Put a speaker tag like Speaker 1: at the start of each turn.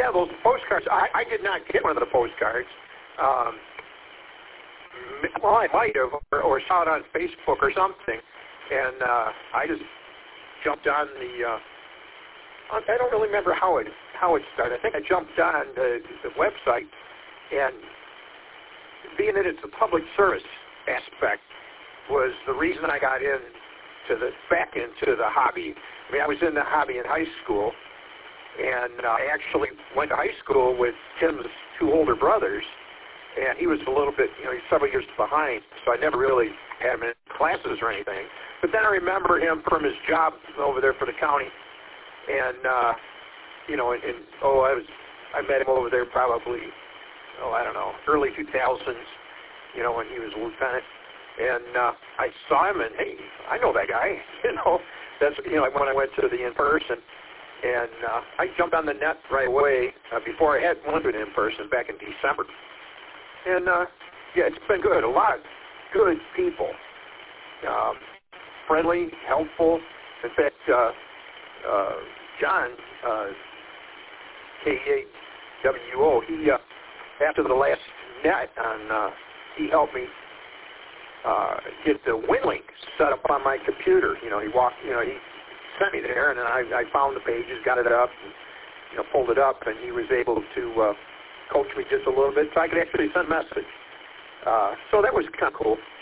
Speaker 1: Yeah, those postcards. I did not get one of the postcards. Well, I might have, or saw it on Facebook or something, and I just jumped on the. I don't really remember how it started. I think I jumped on the website, and being that it's a public service aspect was the reason I got back into the hobby. I mean, I was in the hobby in high school, and I actually went to high school with Tim's two older brothers, and he was a little bit, he's several years behind, so I never really had him in classes or anything. But then I remember him from his job over there for the county, and, I met him over there probably, I don't know, early 2000s, when he was a lieutenant. And I saw him, and, hey, I know that guy, That's, when I went to the in-person. And I jumped on the net right away before I had one to an in-person back in December. And, it's been good. A lot of good people. Friendly, helpful. In fact, John, K8WO, he, after the last net he helped me get the WinLink set up on my computer. He sent me there, and then I found the pages, got it up, and, pulled it up, and he was able to coach me just a little bit so I could actually send a message. So that was kind of cool.